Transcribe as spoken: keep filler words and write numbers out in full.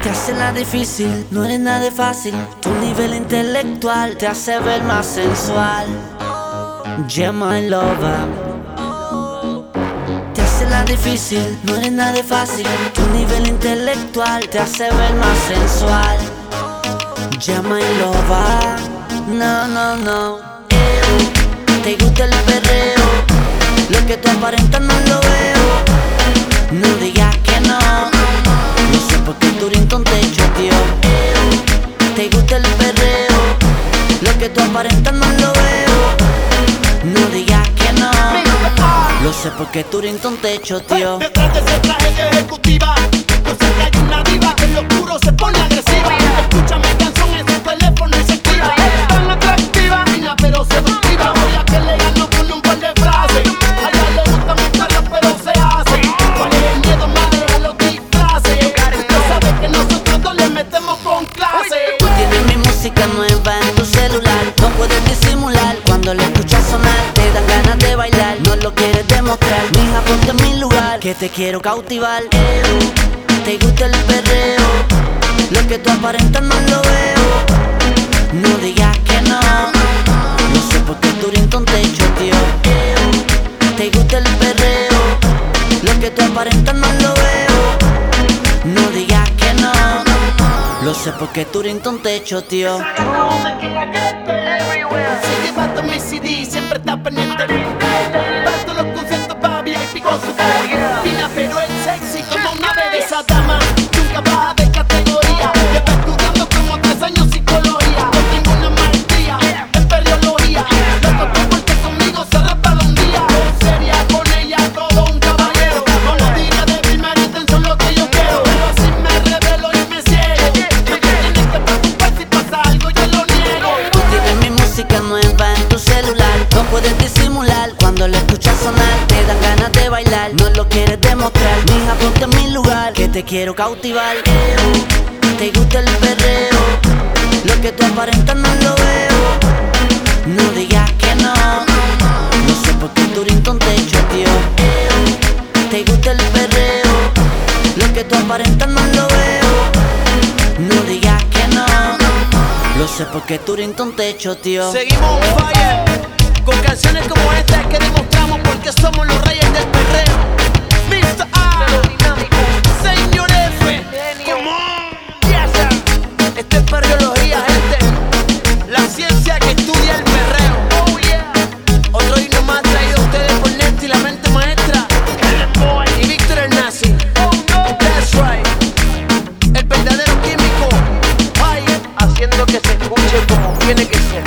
Te hace la difícil, no eres nada fácil. Tu nivel intelectual te hace ver más sensual. Yeah, my lover. Te hace la difícil, no eres nada fácil. Tu nivel intelectual te hace ver más sensual. Yeah, my lover. No, no, no. Ew. Te gusta el perreo, lo que tú aparentas no lo veo. No digas que no. No sé por qué tu ringtone te choteó. Te gusta el perreo, lo que tú aparentas no lo veo. No digas que no. Lo sé porque tu ringtone te choteó. Detrás de ese traje de ejecutiva, yo sé que hay una diva que en lo oscuro se pone agresiva. Escucha mi canción en su teléfono y se activa. Es tan atractiva, niña pero seductiva. Voy a que le gano con un par de frases. A ella le gusta mostrarla pero se hace. ¿Cuál es el miedo, madre, a los disfraces? Usted sabe que nosotros dos le metemos con clase. Tú tienes mi música nueva en tu celular. No puedes disimular, cuando la escuchas sonar te dan ganas de bailar. No lo quieres demostrar, mija, ponte en mi lugar, que te quiero cautivar. Te gusta el perreo, lo que tú aparentas no lo veo. No digas que no. No sé por qué tu ringtone te choteó. Te gusta el perreo, lo que tú aparentas no lo veo. No digas que no. Lo sé porque tu ringtone te choteó. Donde quiera que esté, si llevaste mi C D, siempre está pendiente. Para todos los conciertos va V I P con su fina, pero es sexy como una bebé. Esa dama nunca baja de categoría. Lleva estudiando como tres años psicología. No tengo una maestría en periología. Loco tú porque conmigo se resbala un día. Sería con ella todo un caballero. No lo diga débil, me intención lo que yo quiero. Pero así me revelo y me ciego. No te tienes que preocupar si pasa algo, yo lo niego. Tú tienes mi música nueva en tu celular. No puedes disimular, cuando la escuchas sonar te dan ganas de bailar. No lo quieres demostrar, mija, ponte en mi lugar, que te quiero cautivar. Te gusta el perreo, lo que tú aparentas no lo veo. No digas que no. No sé por qué tu ringtone te choteó. Te gusta el perreo, lo que tú aparentas no lo veo. No digas que no. Lo sé porque tu ringtone te choteó. Seguimos on fire con canciones como esta que demostramos porque somos los reyes del perreo. mister A, Señor F, come on, yes sir. Esto es perreología, gente, la ciencia que estudia el perreo. Oh yeah. Otro himno más traído a ustedes por Nesty, la mente maestra, y Víctor el Nazi. Oh no, that's right. El verdadero químico, vaya, haciendo que se escuche como tiene que ser.